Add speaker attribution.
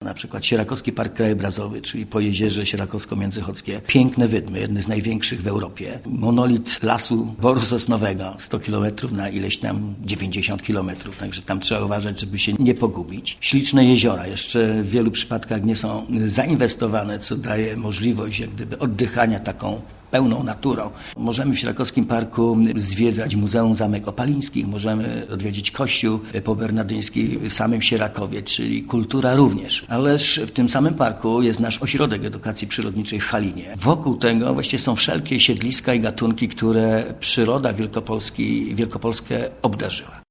Speaker 1: na przykład Sierakowski Park Krajobrazowy, czyli Pojezierze Sierakowsko-Międzychodzkie. Piękne wydmy, jedne z największych w Europie. Monolit lasu boru sosnowego, 100 km na ileś tam 90 km, także tam trzeba uważać, żeby się nie pogubić. Śliczne jeziora, jeszcze w wielu przypadkach nie są zainwestowane, co daje możliwość jak gdyby oddychania taką pełną naturą. Możemy w Sierakowskim Parku zwiedzać Muzeum Zamek Opalińskich, możemy odwiedzić kościół pobernadyński w samym Sierakowie, czyli kultura również. Ależ w tym samym parku jest nasz ośrodek edukacji przyrodniczej w Halinie. Wokół tego właściwie są wszelkie siedliska i gatunki, które przyroda Wielkopolskę obdarzyła.